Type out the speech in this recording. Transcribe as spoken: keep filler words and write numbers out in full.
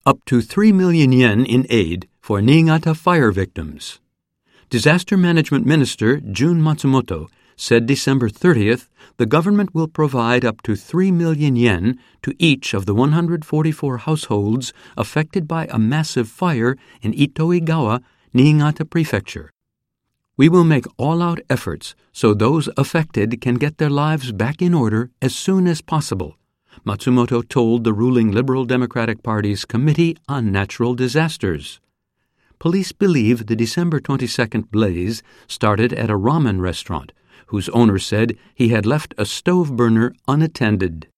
Up to three million yen in aid for Niigata fire victims. Disaster Management Minister Jun Matsumoto said December thirtieth the government will provide up to three million yen to each of the one hundred forty-four households affected by a massive fire in Itoigawa, Niigata Prefecture. We will make all-out efforts so those affected can get their lives back in order as soon as possible, Matsumoto told the ruling Liberal Democratic Party's Committee on Natural Disasters. Police believe the December twenty-second blaze started at a ramen restaurant, whose owner said he had left a stove burner unattended.